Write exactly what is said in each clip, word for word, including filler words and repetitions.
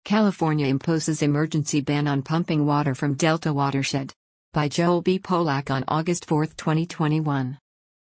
California imposes emergency ban on pumping water from Delta watershed. By Joel B. Polak on August fourth, twenty twenty-one.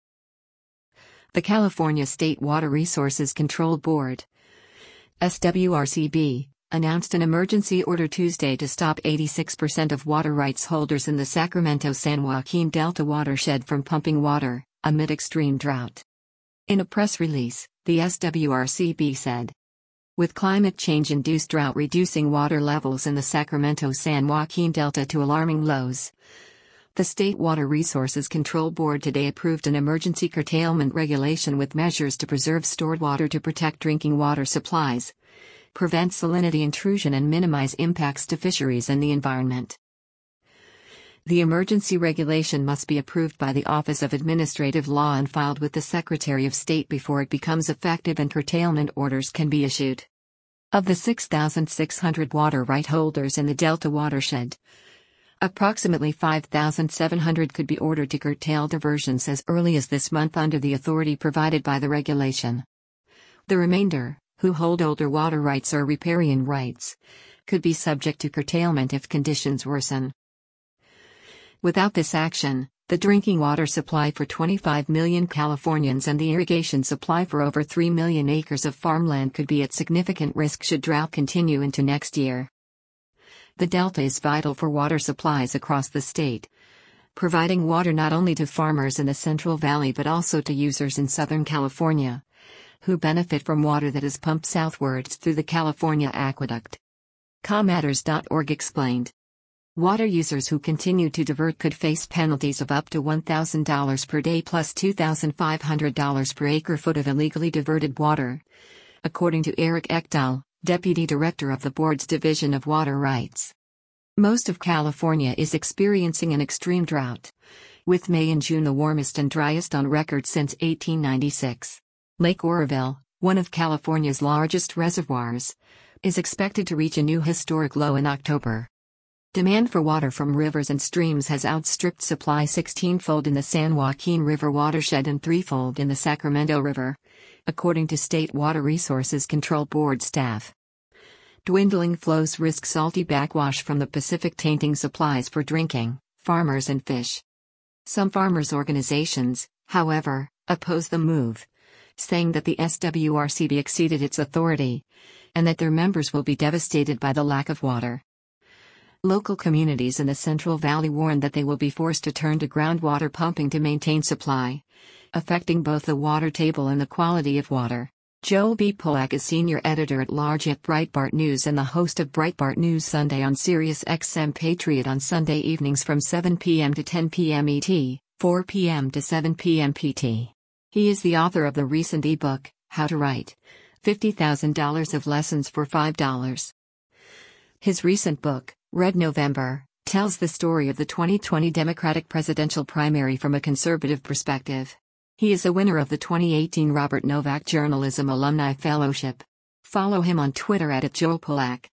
The California State Water Resources Control Board, S W R C B, announced an emergency order Tuesday to stop eighty-six percent of water rights holders in the Sacramento-San Joaquin Delta watershed from pumping water, amid extreme drought. In a press release, the S W R C B said, with climate change-induced drought reducing water levels in the Sacramento-San Joaquin Delta to alarming lows, the State Water Resources Control Board today approved an emergency curtailment regulation with measures to preserve stored water to protect drinking water supplies, prevent salinity intrusion and minimize impacts to fisheries and the environment. The emergency regulation must be approved by the Office of Administrative Law and filed with the Secretary of State before it becomes effective and curtailment orders can be issued. Of the six thousand six hundred water right holders in the Delta watershed, approximately five thousand seven hundred could be ordered to curtail diversions as early as this month under the authority provided by the regulation. The remainder, who hold older water rights or riparian rights, could be subject to curtailment if conditions worsen. Without this action, the drinking water supply for twenty-five million Californians and the irrigation supply for over three million acres of farmland could be at significant risk should drought continue into next year. The Delta is vital for water supplies across the state, providing water not only to farmers in the Central Valley but also to users in Southern California, who benefit from water that is pumped southwards through the California Aqueduct. ComMatters dot org explained. Water users who continue to divert could face penalties of up to one thousand dollars per day plus two thousand five hundred dollars per acre-foot of illegally diverted water, according to Eric Ekdahl, Deputy Director of the Board's Division of Water Rights. Most of California is experiencing an extreme drought, with May and June the warmest and driest on record since eighteen ninety-six. Lake Oroville, one of California's largest reservoirs, is expected to reach a new historic low in October. Demand for water from rivers and streams has outstripped supply sixteen-fold in the San Joaquin River watershed and threefold in the Sacramento River, according to State Water Resources Control Board staff. Dwindling flows risk salty backwash from the Pacific tainting supplies for drinking, farmers and fish. Some farmers' organizations, however, oppose the move, saying that the S W R C B exceeded its authority, and that their members will be devastated by the lack of water. Local communities in the Central Valley warn that they will be forced to turn to groundwater pumping to maintain supply, affecting both the water table and the quality of water. Joel B. Polak is Senior Editor-at-Large at Breitbart News and the host of Breitbart News Sunday on Sirius X M Patriot on Sunday evenings from seven p m to ten p m E T, four p m to seven p m P T. He is the author of the recent ebook, How to Write fifty thousand dollars of Lessons for five dollars. His recent book, Red November, tells the story of the twenty twenty Democratic presidential primary from a conservative perspective. He is a winner of the twenty eighteen Robert Novak Journalism Alumni Fellowship. Follow him on Twitter at Joel Polak.